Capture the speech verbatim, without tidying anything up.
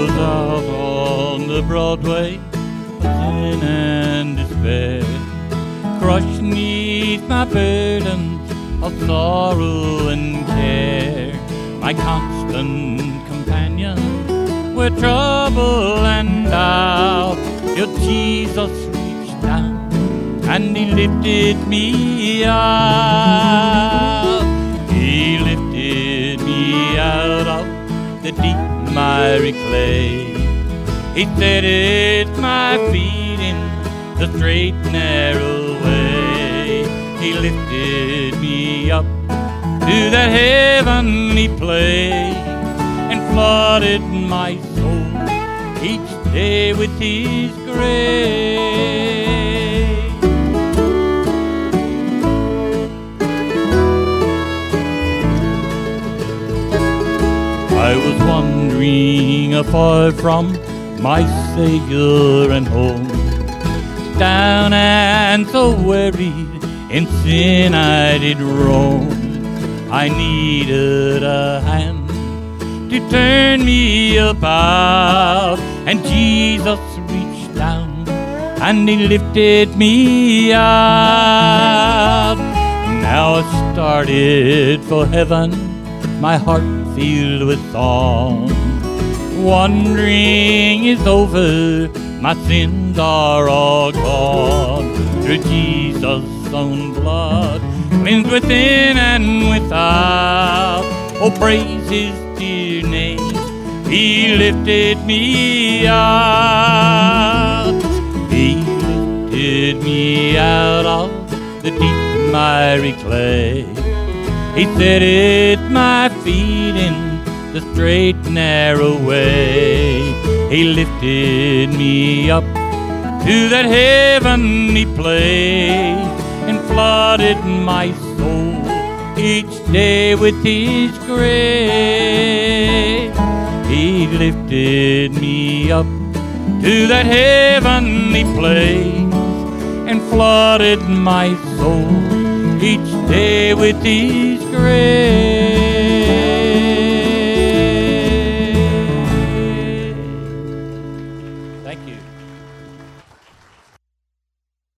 was out on the Broadway, sin and despair, crushed neath my burdens of sorrow and care. My constant companion were trouble and doubt, till Jesus reached down and He lifted me out. He lifted me out of the deep miry clay. He set it my feet in the straight narrow way. He lifted me up to that heavenly place and flooded my soul each day with His grace. I was wandering afar from my Savior and home, down and so wearied in sin I did roam. I needed a hand to turn me about, and Jesus reached down and He lifted me out. Now I started for heaven, my heart filled with song. Wandering is over, my sins are all gone. Through Jesus' own blood, cleansed within and without. Oh, praise His dear name, He lifted me out. He lifted me out of the deep miry clay. He set it my feet in the straight narrow way. He lifted me up to that heavenly place and flooded my soul each day with His grace. He lifted me up to that heavenly place and flooded my soul each day with His grace.